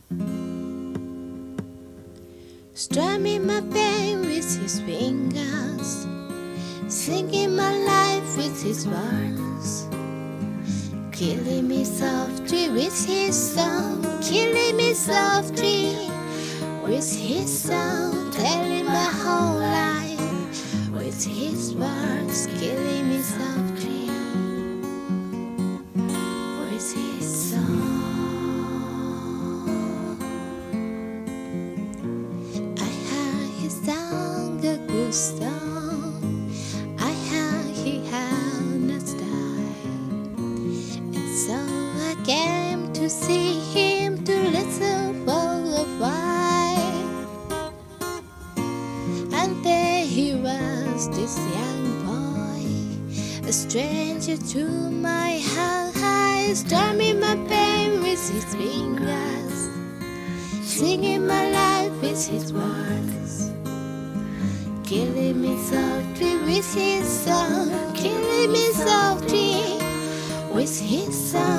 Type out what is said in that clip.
Strumming my pain with his fingers, singing my life with his words, killing me softly with his song, killing me softly with his song, telling my whole life with his words, killing me softly with his song. I heard he sang a good song, I heard he had not died, and so I came to see him to listen for a while. And there he was, this young boy, a stranger to my heart, strumming my pain with his fingers, singing my life with his words, killing me softly with his song, killing me softly with his song.